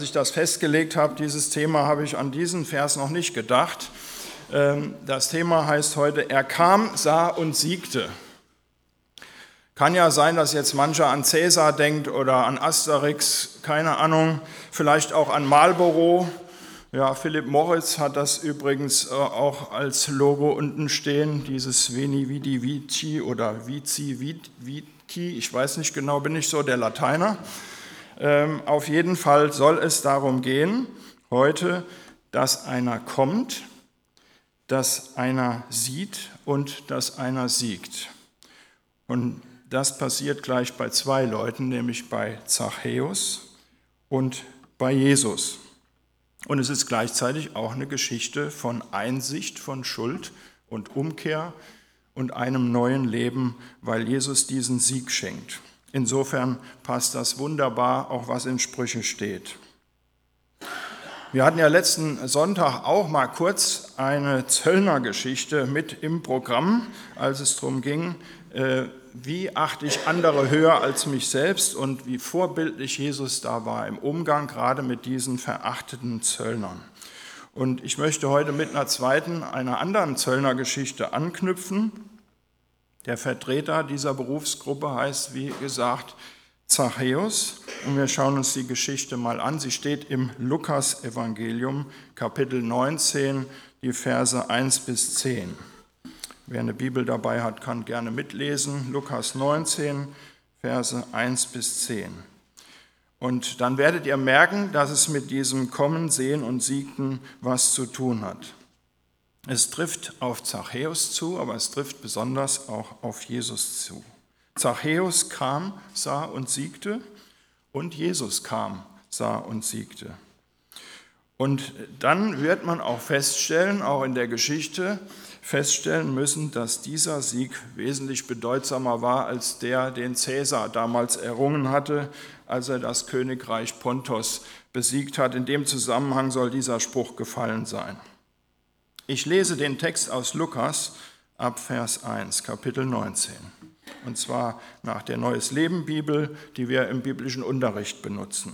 Als ich das festgelegt habe, dieses Thema, habe ich an diesen Vers noch nicht gedacht. Das Thema heißt heute, er kam, sah und siegte. Kann ja sein, dass jetzt mancher an Cäsar denkt oder an Asterix, keine Ahnung, vielleicht auch an Marlboro. Ja, Philipp Morris hat das übrigens auch als Logo unten stehen, dieses Veni Vidi Vici oder Vici Vici, ich weiß nicht genau, bin ich so der Lateiner. Auf jeden Fall soll es darum gehen, heute, dass einer kommt, dass einer sieht und dass einer siegt. Und das passiert gleich bei zwei Leuten, nämlich bei Zachäus und bei Jesus. Und es ist gleichzeitig auch eine Geschichte von Einsicht, von Schuld und Umkehr und einem neuen Leben, weil Jesus diesen Sieg schenkt. Insofern passt das wunderbar, auch was in Sprüche steht. Wir hatten ja letzten Sonntag auch mal kurz eine Zöllnergeschichte mit im Programm, als es darum ging, wie achte ich andere höher als mich selbst und wie vorbildlich Jesus da war im Umgang gerade mit diesen verachteten Zöllnern. Und ich möchte heute mit einer anderen Zöllnergeschichte anknüpfen. Der Vertreter dieser Berufsgruppe heißt, wie gesagt, Zachäus. Und wir schauen uns die Geschichte mal an. Sie steht im Lukas-Evangelium, Kapitel 19, die Verse 1 bis 10. Wer eine Bibel dabei hat, kann gerne mitlesen. Lukas 19, Verse 1 bis 10. Und dann werdet ihr merken, dass es mit diesem Kommen, Sehen und Siegen was zu tun hat. Es trifft auf Zachäus zu, aber es trifft besonders auch auf Jesus zu. Zachäus kam, sah und siegte und Jesus kam, sah und siegte. Und dann wird man auch feststellen, auch in der Geschichte, feststellen müssen, dass dieser Sieg wesentlich bedeutsamer war als der, den Cäsar damals errungen hatte, als er das Königreich Pontos besiegt hat. In dem Zusammenhang soll dieser Spruch gefallen sein. Ich lese den Text aus Lukas ab Vers 1, Kapitel 19. Und zwar nach der Neues Leben Bibel, die wir im biblischen Unterricht benutzen.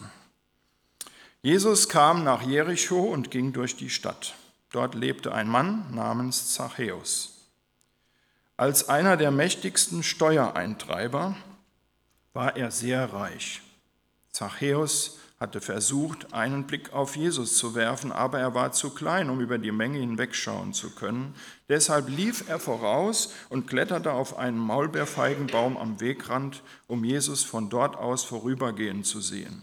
Jesus kam nach Jericho und ging durch die Stadt. Dort lebte ein Mann namens Zachäus. Als einer der mächtigsten Steuereintreiber war er sehr reich. Zachäus hatte versucht, einen Blick auf Jesus zu werfen, aber er war zu klein, um über die Menge hinwegschauen zu können. Deshalb lief er voraus und kletterte auf einen Maulbeerfeigenbaum am Wegrand, um Jesus von dort aus vorübergehen zu sehen.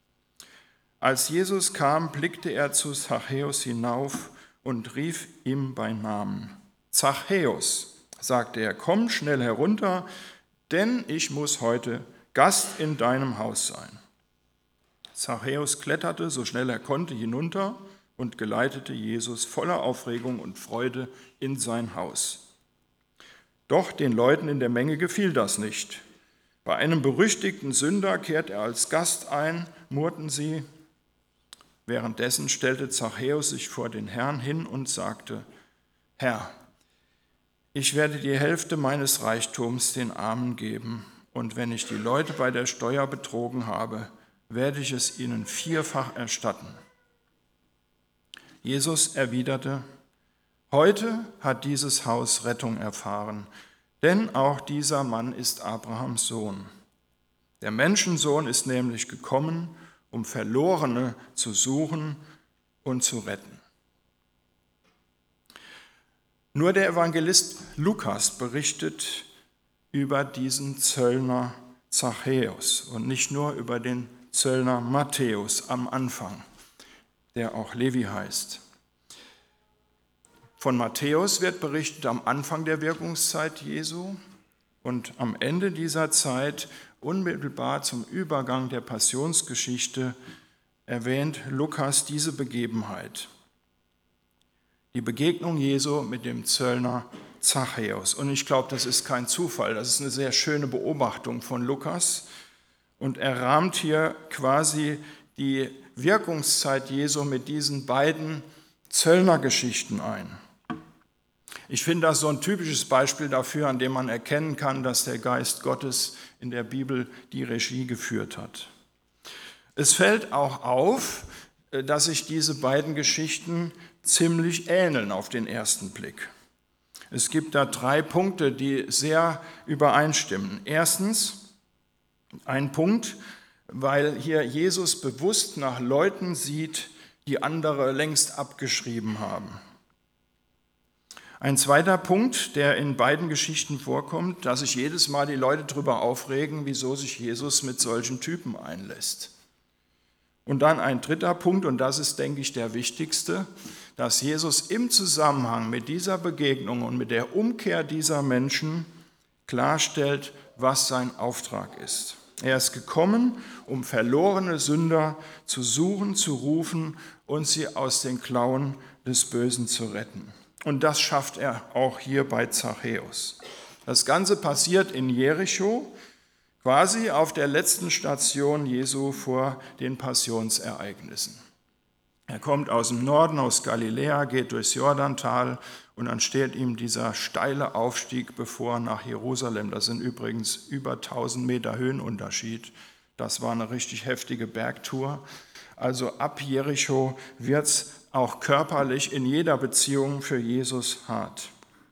Als Jesus kam, blickte er zu Zachäus hinauf und rief ihm bei Namen. Zachäus, sagte er, komm schnell herunter, denn ich muss heute Gast in deinem Haus sein. Zachäus kletterte, so schnell er konnte, hinunter und geleitete Jesus voller Aufregung und Freude in sein Haus. Doch den Leuten in der Menge gefiel das nicht. Bei einem berüchtigten Sünder kehrt er als Gast ein, murrten sie. Währenddessen stellte Zachäus sich vor den Herrn hin und sagte, Herr, ich werde die Hälfte meines Reichtums den Armen geben, und wenn ich die Leute bei der Steuer betrogen habe, werde ich es ihnen vierfach erstatten. Jesus erwiderte, heute hat dieses Haus Rettung erfahren, denn auch dieser Mann ist Abrahams Sohn. Der Menschensohn ist nämlich gekommen, um Verlorene zu suchen und zu retten. Nur der Evangelist Lukas berichtet über diesen Zöllner Zachäus und nicht nur über den Zöllner Matthäus am Anfang, der auch Levi heißt. Von Matthäus wird berichtet am Anfang der Wirkungszeit Jesu und am Ende dieser Zeit, unmittelbar zum Übergang der Passionsgeschichte, erwähnt Lukas diese Begebenheit. Die Begegnung Jesu mit dem Zöllner Zachäus. Und ich glaube, das ist kein Zufall, das ist eine sehr schöne Beobachtung von Lukas. Und er rahmt hier quasi die Wirkungszeit Jesu mit diesen beiden Zöllnergeschichten ein. Ich finde das so ein typisches Beispiel dafür, an dem man erkennen kann, dass der Geist Gottes in der Bibel die Regie geführt hat. Es fällt auch auf, dass sich diese beiden Geschichten ziemlich ähneln auf den ersten Blick. Es gibt da 3 Punkte, die sehr übereinstimmen. Erstens, ein Punkt, weil hier Jesus bewusst nach Leuten sieht, die andere längst abgeschrieben haben. Ein zweiter Punkt, der in beiden Geschichten vorkommt, dass sich jedes Mal die Leute darüber aufregen, wieso sich Jesus mit solchen Typen einlässt. Und dann ein dritter Punkt, und das ist, denke ich, der wichtigste, dass Jesus im Zusammenhang mit dieser Begegnung und mit der Umkehr dieser Menschen klarstellt, was sein Auftrag ist. Er ist gekommen, um verlorene Sünder zu suchen, zu rufen und sie aus den Klauen des Bösen zu retten. Und das schafft er auch hier bei Zachäus. Das Ganze passiert in Jericho, quasi auf der letzten Station Jesu vor den Passionsereignissen. Er kommt aus dem Norden, aus Galiläa, geht durchs Jordantal und dann steht ihm dieser steile Aufstieg bevor nach Jerusalem. Das sind übrigens über 1000 Meter Höhenunterschied. Das war eine richtig heftige Bergtour. Also ab Jericho wird es auch körperlich in jeder Beziehung für Jesus hart.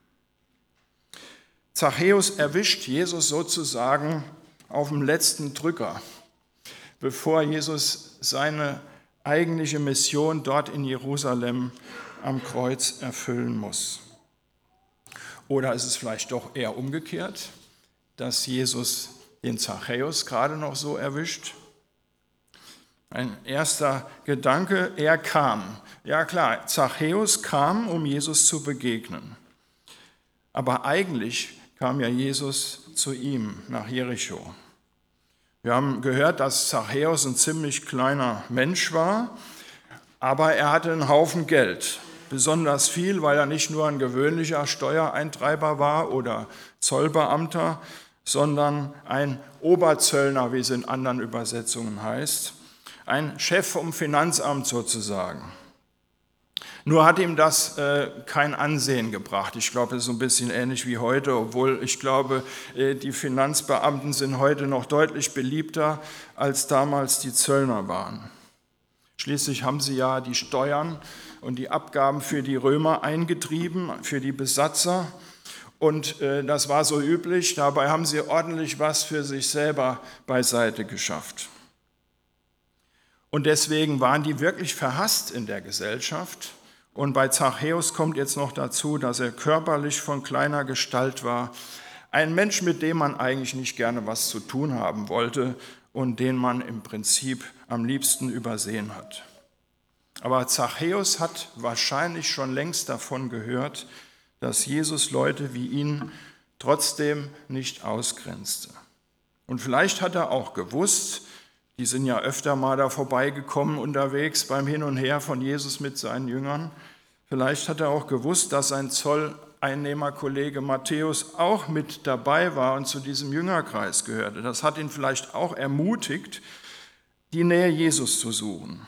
Zachäus erwischt Jesus sozusagen auf dem letzten Drücker, bevor Jesus seine eigentliche Mission dort in Jerusalem am Kreuz erfüllen muss. Oder ist es vielleicht doch eher umgekehrt, dass Jesus den Zachäus gerade noch so erwischt? Ein erster Gedanke, er kam. Ja klar, Zachäus kam, um Jesus zu begegnen. Aber eigentlich kam ja Jesus zu ihm nach Jericho. Wir haben gehört, dass Zachäus ein ziemlich kleiner Mensch war, aber er hatte einen Haufen Geld. Besonders viel, weil er nicht nur ein gewöhnlicher Steuereintreiber war oder Zollbeamter, sondern ein Oberzöllner, wie es in anderen Übersetzungen heißt. Ein Chef vom Finanzamt sozusagen. Nur hat ihm das kein Ansehen gebracht. Ich glaube, es ist so ein bisschen ähnlich wie heute, obwohl ich glaube, die Finanzbeamten sind heute noch deutlich beliebter, als damals die Zöllner waren. Schließlich haben sie ja die Steuern und die Abgaben für die Römer eingetrieben, für die Besatzer. Und das war so üblich. Dabei haben sie ordentlich was für sich selber beiseite geschafft. Und deswegen waren die wirklich verhasst in der Gesellschaft. Und bei Zachäus kommt jetzt noch dazu, dass er körperlich von kleiner Gestalt war. Ein Mensch, mit dem man eigentlich nicht gerne was zu tun haben wollte und den man im Prinzip am liebsten übersehen hat. Aber Zachäus hat wahrscheinlich schon längst davon gehört, dass Jesus Leute wie ihn trotzdem nicht ausgrenzte. Und vielleicht hat er auch gewusst, die sind ja öfter mal da vorbeigekommen unterwegs beim Hin und Her von Jesus mit seinen Jüngern. Vielleicht hat er auch gewusst, dass sein Zolleinnehmerkollege Matthäus auch mit dabei war und zu diesem Jüngerkreis gehörte. Das hat ihn vielleicht auch ermutigt, die Nähe Jesus zu suchen.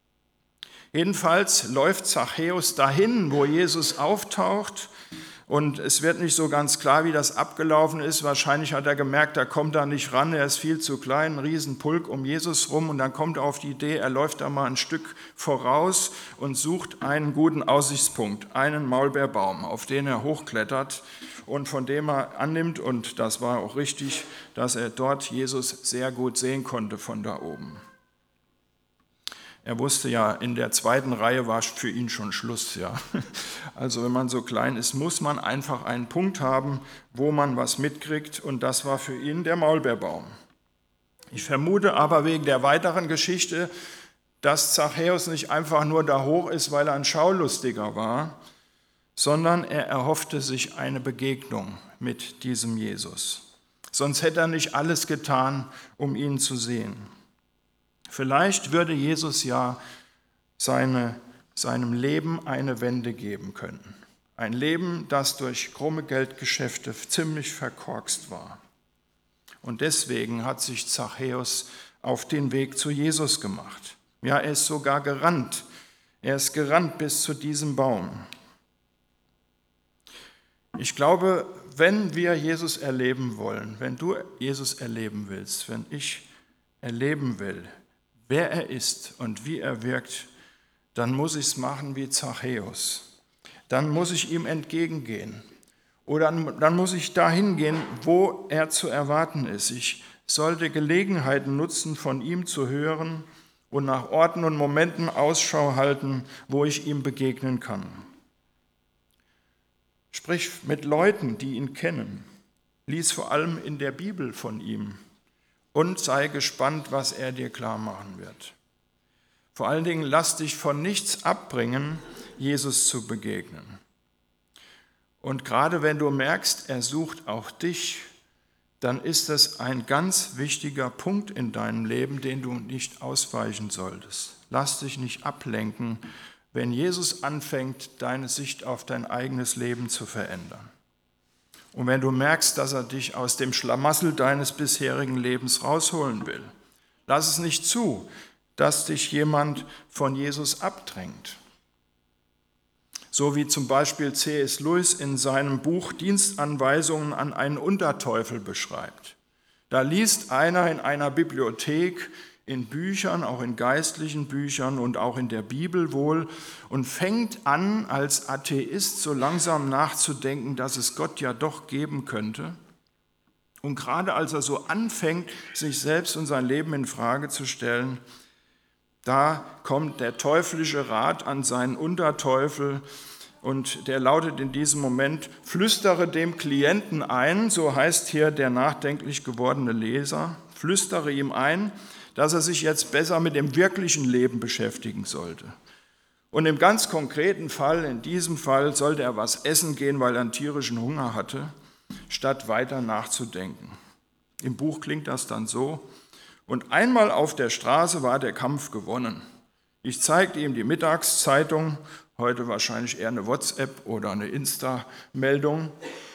Jedenfalls läuft Zachäus dahin, wo Jesus auftaucht. Und es wird nicht so ganz klar, wie das abgelaufen ist. Wahrscheinlich hat er gemerkt, da kommt er nicht ran, er ist viel zu klein, ein Riesenpulk um Jesus rum. Und dann kommt er auf die Idee, er läuft da mal ein Stück voraus und sucht einen guten Aussichtspunkt, einen Maulbeerbaum, auf den er hochklettert und von dem er annimmt, und das war auch richtig, dass er dort Jesus sehr gut sehen konnte von da oben. Er wusste ja, in der zweiten Reihe war für ihn schon Schluss. Ja. Also wenn man so klein ist, muss man einfach einen Punkt haben, wo man was mitkriegt, und das war für ihn der Maulbeerbaum. Ich vermute aber wegen der weiteren Geschichte, dass Zachäus nicht einfach nur da hoch ist, weil er ein Schaulustiger war, sondern er erhoffte sich eine Begegnung mit diesem Jesus. Sonst hätte er nicht alles getan, um ihn zu sehen. Vielleicht würde Jesus ja seinem Leben eine Wende geben können. Ein Leben, das durch krumme Geldgeschäfte ziemlich verkorkst war. Und deswegen hat sich Zachäus auf den Weg zu Jesus gemacht. Ja, er ist sogar gerannt. Er ist gerannt bis zu diesem Baum. Ich glaube, wenn wir Jesus erleben wollen, wenn du Jesus erleben willst, wenn ich erleben will, wer er ist und wie er wirkt, dann muss ich es machen wie Zachäus. Dann muss ich ihm entgegengehen. Oder dann muss ich dahin gehen, wo er zu erwarten ist. Ich sollte Gelegenheiten nutzen, von ihm zu hören und nach Orten und Momenten Ausschau halten, wo ich ihm begegnen kann. Sprich mit Leuten, die ihn kennen. Lies vor allem in der Bibel von ihm und sei gespannt, was er dir klar machen wird. Vor allen Dingen lass dich von nichts abbringen, Jesus zu begegnen. Und gerade wenn du merkst, er sucht auch dich, dann ist das ein ganz wichtiger Punkt in deinem Leben, den du nicht ausweichen solltest. Lass dich nicht ablenken, wenn Jesus anfängt, deine Sicht auf dein eigenes Leben zu verändern. Und wenn du merkst, dass er dich aus dem Schlamassel deines bisherigen Lebens rausholen will, lass es nicht zu, dass dich jemand von Jesus abdrängt. So wie zum Beispiel C.S. Lewis in seinem Buch Dienstanweisungen an einen Unterteufel beschreibt. Da liest einer in einer Bibliothek, in Büchern, auch in geistlichen Büchern und auch in der Bibel wohl und fängt an, als Atheist so langsam nachzudenken, dass es Gott ja doch geben könnte. Und gerade als er so anfängt, sich selbst und sein Leben in Frage zu stellen, da kommt der teuflische Rat an seinen Unterteufel und der lautet in diesem Moment: Flüstere dem Klienten ein, so heißt hier der nachdenklich gewordene Leser, flüstere ihm ein, dass er sich jetzt besser mit dem wirklichen Leben beschäftigen sollte. Und im ganz konkreten Fall, in diesem Fall, sollte er was essen gehen, weil er einen tierischen Hunger hatte, statt weiter nachzudenken. Im Buch klingt das dann so: Und einmal auf der Straße war der Kampf gewonnen. Ich zeigte ihm die Mittagszeitung, heute wahrscheinlich eher eine WhatsApp oder eine Insta-Meldung,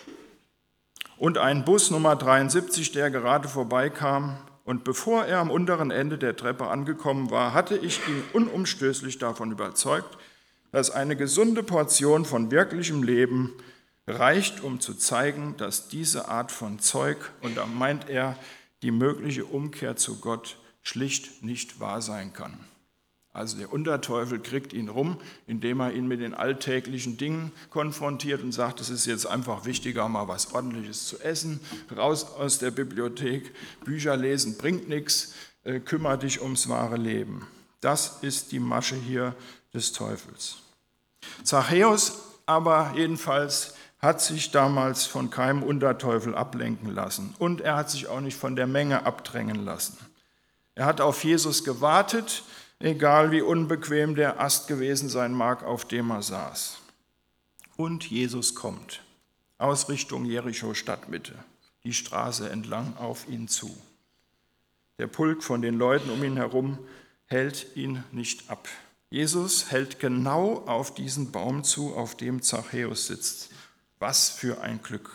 und einen Bus Nummer 73, der gerade vorbeikam. Und bevor er am unteren Ende der Treppe angekommen war, hatte ich ihn unumstößlich davon überzeugt, dass eine gesunde Portion von wirklichem Leben reicht, um zu zeigen, dass diese Art von Zeug, und da meint er die mögliche Umkehr zu Gott, schlicht nicht wahr sein kann. Also der Unterteufel kriegt ihn rum, indem er ihn mit den alltäglichen Dingen konfrontiert und sagt, es ist jetzt einfach wichtiger, mal was Ordentliches zu essen, raus aus der Bibliothek, Bücher lesen bringt nichts, kümmere dich ums wahre Leben. Das ist die Masche hier des Teufels. Zachäus aber jedenfalls hat sich damals von keinem Unterteufel ablenken lassen und er hat sich auch nicht von der Menge abdrängen lassen. Er hat auf Jesus gewartet, egal wie unbequem der Ast gewesen sein mag, auf dem er saß. Und Jesus kommt aus Richtung Jericho Stadtmitte, die Straße entlang auf ihn zu. Der Pulk von den Leuten um ihn herum hält ihn nicht ab. Jesus hält genau auf diesen Baum zu, auf dem Zachäus sitzt. Was für ein Glück.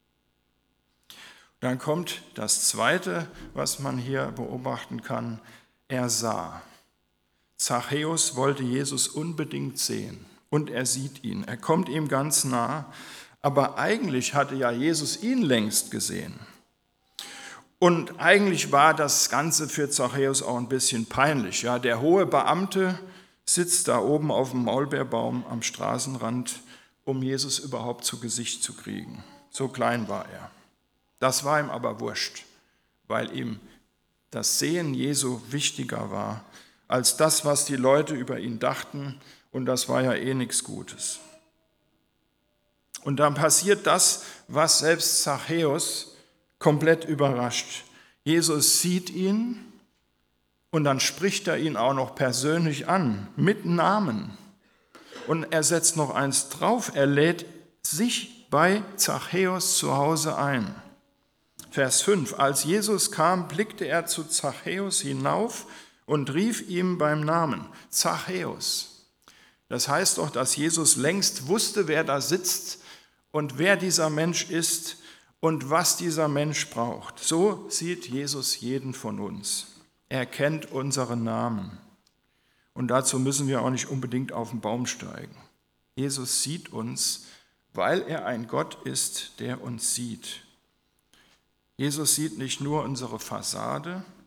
Dann kommt das Zweite, was man hier beobachten kann. Er sah. Zachäus wollte Jesus unbedingt sehen und er sieht ihn. Er kommt ihm ganz nah, aber eigentlich hatte ja Jesus ihn längst gesehen. Und eigentlich war das Ganze für Zachäus auch ein bisschen peinlich. Ja, der hohe Beamte sitzt da oben auf dem Maulbeerbaum am Straßenrand, um Jesus überhaupt zu Gesicht zu kriegen. So klein war er. Das war ihm aber wurscht, weil ihm das Sehen Jesu wichtiger war als das, was die Leute über ihn dachten, und das war ja eh nichts Gutes. Und dann passiert das, was selbst Zachäus komplett überrascht. Jesus sieht ihn und dann spricht er ihn auch noch persönlich an, mit Namen. Und er setzt noch eins drauf, er lädt sich bei Zachäus zu Hause ein. Vers 5, als Jesus kam, blickte er zu Zachäus hinauf und rief ihm beim Namen, Zachäus. Das heißt doch, dass Jesus längst wusste, wer da sitzt und wer dieser Mensch ist und was dieser Mensch braucht. So sieht Jesus jeden von uns. Er kennt unseren Namen. Und dazu müssen wir auch nicht unbedingt auf den Baum steigen. Jesus sieht uns, weil er ein Gott ist, der uns sieht. Jesus sieht nicht nur unsere Fassade,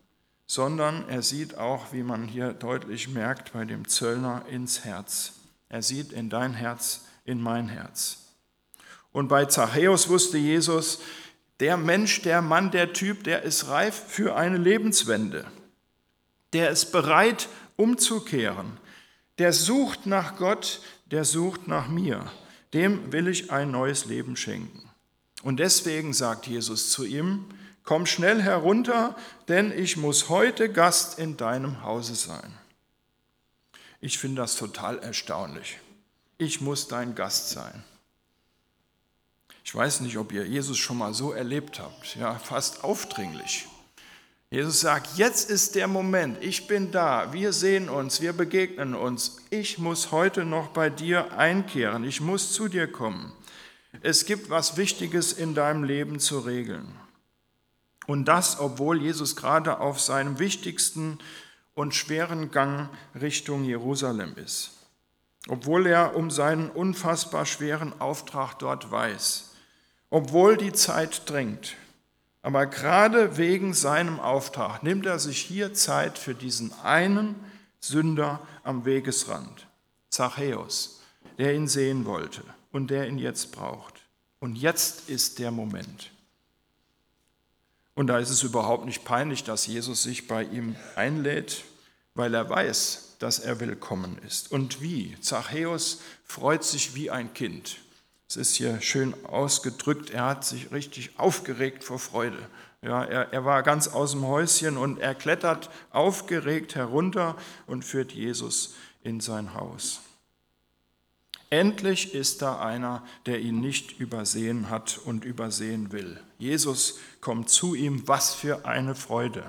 sondern er sieht auch, wie man hier deutlich merkt, bei dem Zöllner ins Herz. Er sieht in dein Herz, in mein Herz. Und bei Zachäus wusste Jesus, der Mensch, der Mann, der Typ, der ist reif für eine Lebenswende. Der ist bereit, umzukehren. Der sucht nach Gott, der sucht nach mir. Dem will ich ein neues Leben schenken. Und deswegen sagt Jesus zu ihm, komm schnell herunter, denn ich muss heute Gast in deinem Hause sein. Ich finde das total erstaunlich. Ich muss dein Gast sein. Ich weiß nicht, ob ihr Jesus schon mal so erlebt habt, ja, fast aufdringlich. Jesus sagt, jetzt ist der Moment, ich bin da, wir sehen uns, wir begegnen uns. Ich muss heute noch bei dir einkehren, ich muss zu dir kommen. Es gibt was Wichtiges in deinem Leben zu regeln. Und das, obwohl Jesus gerade auf seinem wichtigsten und schweren Gang Richtung Jerusalem ist. Obwohl er um seinen unfassbar schweren Auftrag dort weiß. Obwohl die Zeit drängt. Aber gerade wegen seinem Auftrag nimmt er sich hier Zeit für diesen einen Sünder am Wegesrand, Zachäus, der ihn sehen wollte und der ihn jetzt braucht. Und jetzt ist der Moment. Und da ist es überhaupt nicht peinlich, dass Jesus sich bei ihm einlädt, weil er weiß, dass er willkommen ist. Und wie? Zachäus freut sich wie ein Kind. Es ist hier schön ausgedrückt, er hat sich richtig aufgeregt vor Freude. Ja, er war ganz aus dem Häuschen und er klettert aufgeregt herunter und führt Jesus in sein Haus. Endlich ist da einer, der ihn nicht übersehen hat und übersehen will. Jesus kommt zu ihm, was für eine Freude.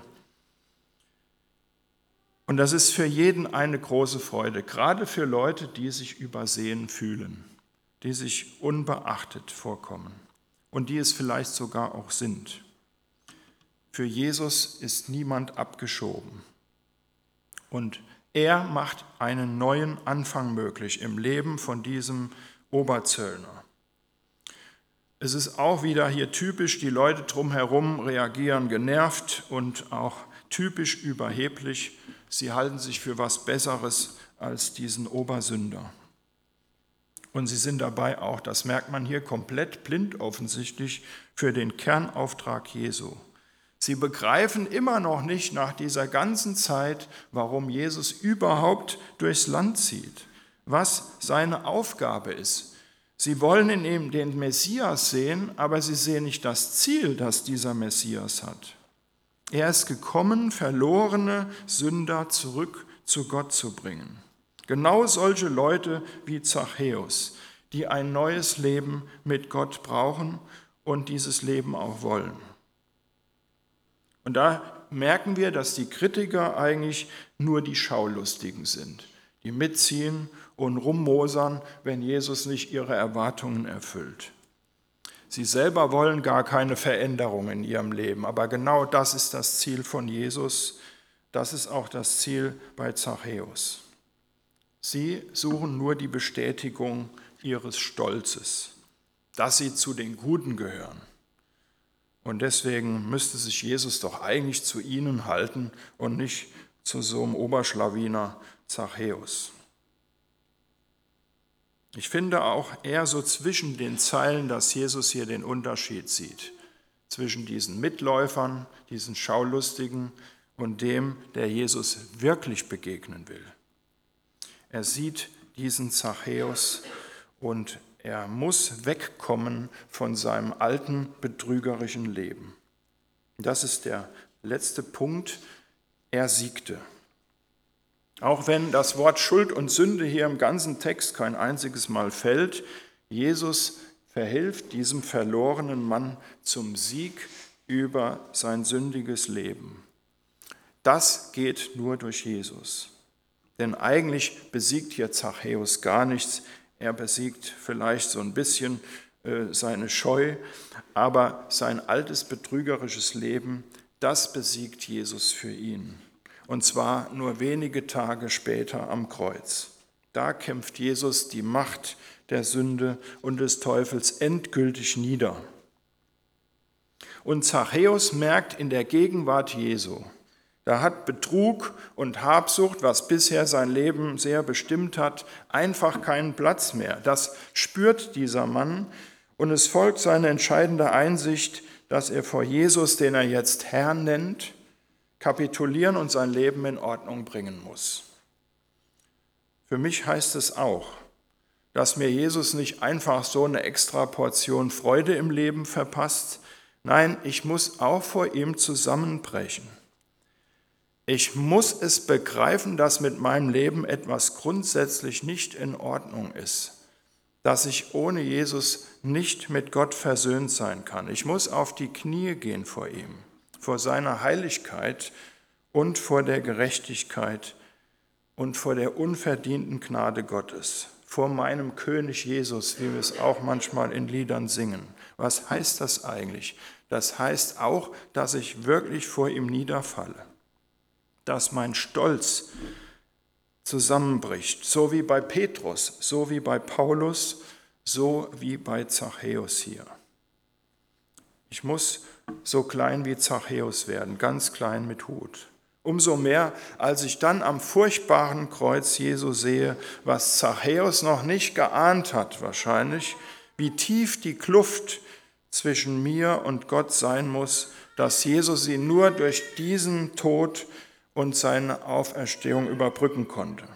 Und das ist für jeden eine große Freude, gerade für Leute, die sich übersehen fühlen, die sich unbeachtet vorkommen und die es vielleicht sogar auch sind. Für Jesus ist niemand abgeschoben. Und er macht einen neuen Anfang möglich im Leben von diesem Oberzöllner. Es ist auch wieder hier typisch, die Leute drumherum reagieren genervt und auch typisch überheblich. Sie halten sich für was Besseres als diesen Obersünder. Und sie sind dabei auch, das merkt man hier, komplett blind offensichtlich für den Kernauftrag Jesu. Sie begreifen immer noch nicht nach dieser ganzen Zeit, warum Jesus überhaupt durchs Land zieht, was seine Aufgabe ist. Sie wollen in ihm den Messias sehen, aber sie sehen nicht das Ziel, das dieser Messias hat. Er ist gekommen, verlorene Sünder zurück zu Gott zu bringen. Genau solche Leute wie Zachäus, die ein neues Leben mit Gott brauchen und dieses Leben auch wollen. Und da merken wir, dass die Kritiker eigentlich nur die Schaulustigen sind, die mitziehen und rummosern, wenn Jesus nicht ihre Erwartungen erfüllt. Sie selber wollen gar keine Veränderung in ihrem Leben, aber genau das ist das Ziel von Jesus, das ist auch das Ziel bei Zachäus. Sie suchen nur die Bestätigung ihres Stolzes, dass sie zu den Guten gehören. Und deswegen müsste sich Jesus doch eigentlich zu ihnen halten und nicht zu so einem Oberschlawiner Zachäus. Ich finde auch eher so zwischen den Zeilen, dass Jesus hier den Unterschied sieht. Zwischen diesen Mitläufern, diesen Schaulustigen und dem, der Jesus wirklich begegnen will. Er sieht diesen Zachäus und er muss wegkommen von seinem alten, betrügerischen Leben. Das ist der letzte Punkt. Er siegte. Auch wenn das Wort Schuld und Sünde hier im ganzen Text kein einziges Mal fällt, Jesus verhilft diesem verlorenen Mann zum Sieg über sein sündiges Leben. Das geht nur durch Jesus. Denn eigentlich besiegt hier Zachäus gar nichts. Er besiegt vielleicht so ein bisschen seine Scheu, aber sein altes betrügerisches Leben, das besiegt Jesus für ihn. Und zwar nur wenige Tage später am Kreuz. Da kämpft Jesus die Macht der Sünde und des Teufels endgültig nieder. Und Zachäus merkt in der Gegenwart Jesu, Da hat Betrug und Habsucht, was bisher sein Leben sehr bestimmt hat, einfach keinen Platz mehr. Das spürt dieser Mann und es folgt seine entscheidende Einsicht, dass er vor Jesus, den er jetzt Herr nennt, kapitulieren und sein Leben in Ordnung bringen muss. Für mich heißt es auch, dass mir Jesus nicht einfach so eine extra Portion Freude im Leben verpasst. Nein, ich muss auch vor ihm zusammenbrechen. Ich muss es begreifen, dass mit meinem Leben etwas grundsätzlich nicht in Ordnung ist, dass ich ohne Jesus nicht mit Gott versöhnt sein kann. Ich muss auf die Knie gehen vor ihm, vor seiner Heiligkeit und vor der Gerechtigkeit und vor der unverdienten Gnade Gottes, vor meinem König Jesus, wie wir es auch manchmal in Liedern singen. Was heißt das eigentlich? Das heißt auch, dass ich wirklich vor ihm niederfalle, dass mein Stolz zusammenbricht, so wie bei Petrus, so wie bei Paulus, so wie bei Zachäus hier. Ich muss so klein wie Zachäus werden, ganz klein mit Hut. Umso mehr, als ich dann am furchtbaren Kreuz Jesu sehe, was Zachäus noch nicht geahnt hat wahrscheinlich, wie tief die Kluft zwischen mir und Gott sein muss, dass Jesus sie nur durch diesen Tod und seine Auferstehung überbrücken konnte.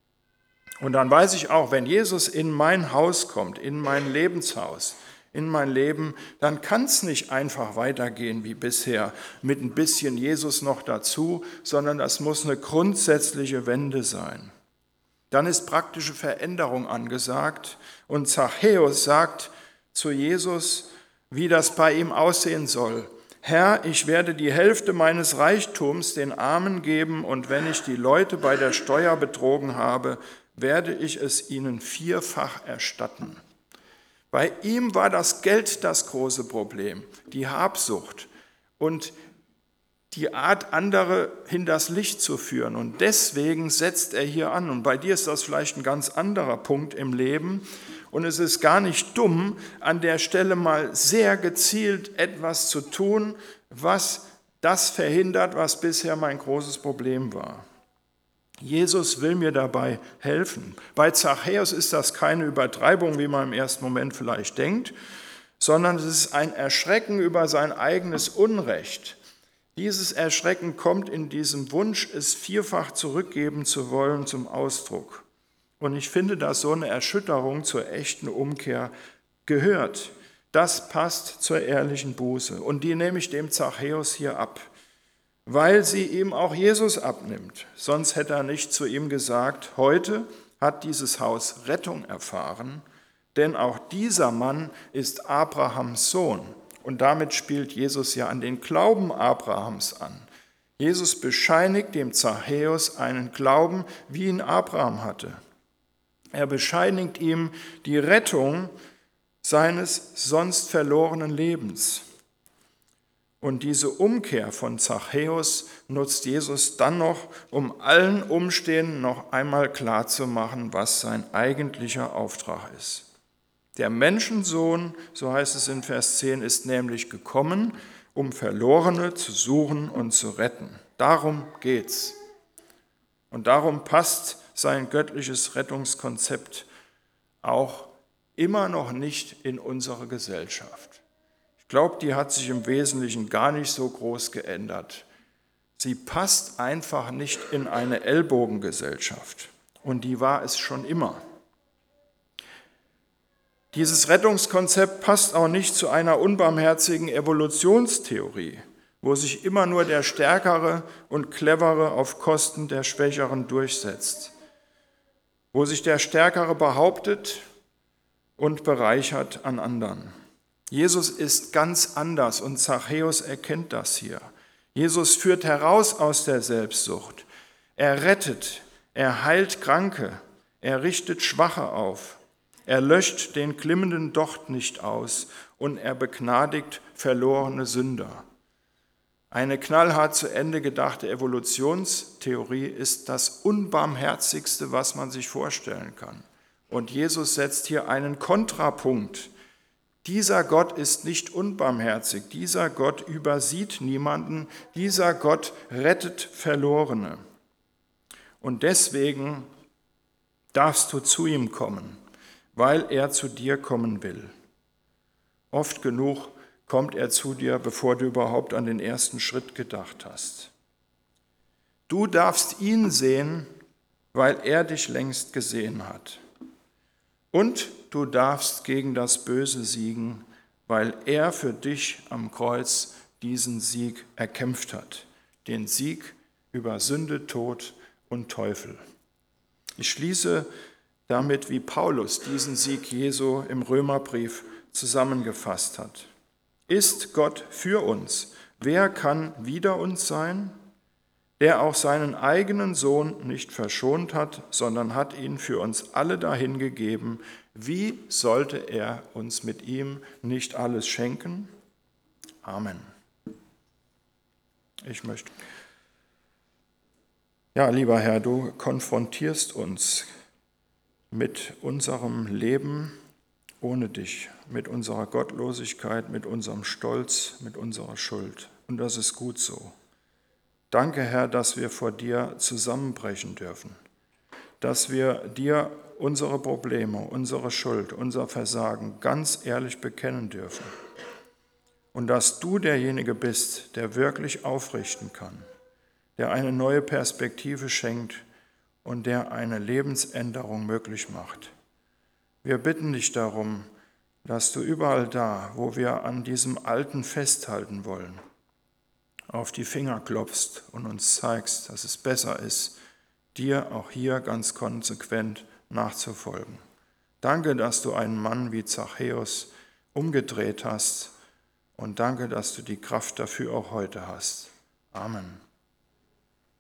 Und dann weiß ich auch, wenn Jesus in mein Haus kommt, in mein Lebenshaus, in mein Leben, dann kann es nicht einfach weitergehen wie bisher mit ein bisschen Jesus noch dazu, sondern das muss eine grundsätzliche Wende sein. Dann ist praktische Veränderung angesagt und Zachäus sagt zu Jesus, wie das bei ihm aussehen soll. Herr, ich werde die Hälfte meines Reichtums den Armen geben und wenn ich die Leute bei der Steuer betrogen habe, werde ich es ihnen vierfach erstatten. Bei ihm war das Geld das große Problem, die Habsucht und die Art, andere hinters Licht zu führen. Und deswegen setzt er hier an. Und bei dir ist das vielleicht ein ganz anderer Punkt im Leben. Und es ist gar nicht dumm, an der Stelle mal sehr gezielt etwas zu tun, was das verhindert, was bisher mein großes Problem war. Jesus will mir dabei helfen. Bei Zachäus ist das keine Übertreibung, wie man im ersten Moment vielleicht denkt, sondern es ist ein Erschrecken über sein eigenes Unrecht. Dieses Erschrecken kommt in diesem Wunsch, es vierfach zurückgeben zu wollen, zum Ausdruck. Und ich finde, dass so eine Erschütterung zur echten Umkehr gehört. Das passt zur ehrlichen Buße. Und die nehme ich dem Zachäus hier ab, weil sie ihm auch Jesus abnimmt. Sonst hätte er nicht zu ihm gesagt, heute hat dieses Haus Rettung erfahren, denn auch dieser Mann ist Abrahams Sohn. Und damit spielt Jesus ja an den Glauben Abrahams an. Jesus bescheinigt dem Zachäus einen Glauben, wie ihn Abraham hatte. Er bescheinigt ihm die Rettung seines sonst verlorenen Lebens. Und diese Umkehr von Zachäus nutzt Jesus dann noch, um allen Umstehenden noch einmal klarzumachen, was sein eigentlicher Auftrag ist. Der Menschensohn, so heißt es in Vers 10, ist nämlich gekommen, um Verlorene zu suchen und zu retten. Darum geht's. Und darum passt sein göttliches Rettungskonzept auch immer noch nicht in unsere Gesellschaft. Ich glaube, die hat sich im Wesentlichen gar nicht so groß geändert. Sie passt einfach nicht in eine Ellbogengesellschaft. Und die war es schon immer. Dieses Rettungskonzept passt auch nicht zu einer unbarmherzigen Evolutionstheorie, wo sich immer nur der Stärkere und Clevere auf Kosten der Schwächeren durchsetzt, wo sich der Stärkere behauptet und bereichert an anderen. Jesus ist ganz anders und Zachäus erkennt das hier. Jesus führt heraus aus der Selbstsucht. Er rettet, er heilt Kranke, er richtet Schwache auf. Er löscht den glimmenden Docht nicht aus und er begnadigt verlorene Sünder. Eine knallhart zu Ende gedachte Evolutionstheorie ist das Unbarmherzigste, was man sich vorstellen kann. Und Jesus setzt hier einen Kontrapunkt Dieser Gott ist nicht unbarmherzig, dieser Gott übersieht niemanden, dieser Gott rettet Verlorene. Und deswegen darfst du zu ihm kommen, weil er zu dir kommen will. Oft genug kommt er zu dir, bevor du überhaupt an den ersten Schritt gedacht hast. Du darfst ihn sehen, weil er dich längst gesehen hat. Und du darfst gegen das Böse siegen, weil er für dich am Kreuz diesen Sieg erkämpft hat. Den Sieg über Sünde, Tod und Teufel. Ich schließe damit, wie Paulus diesen Sieg Jesu im Römerbrief zusammengefasst hat. Ist Gott für uns? Wer kann wider uns sein? Der auch seinen eigenen Sohn nicht verschont hat, sondern hat ihn für uns alle dahingegeben. Wie sollte er uns mit ihm nicht alles schenken? Amen. Ich möchte. Ja, lieber Herr, du konfrontierst uns mit unserem Leben ohne dich, mit unserer Gottlosigkeit, mit unserem Stolz, mit unserer Schuld. Und das ist gut so. Danke, Herr, dass wir vor dir zusammenbrechen dürfen, dass wir dir unsere Probleme, unsere Schuld, unser Versagen ganz ehrlich bekennen dürfen und dass du derjenige bist, der wirklich aufrichten kann, der eine neue Perspektive schenkt und der eine Lebensänderung möglich macht. Wir bitten dich darum, dass du überall da, wo wir an diesem Alten festhalten wollen, auf die Finger klopfst und uns zeigst, dass es besser ist, dir auch hier ganz konsequent nachzufolgen. Danke, dass du einen Mann wie Zachäus umgedreht hast und danke, dass du die Kraft dafür auch heute hast. Amen.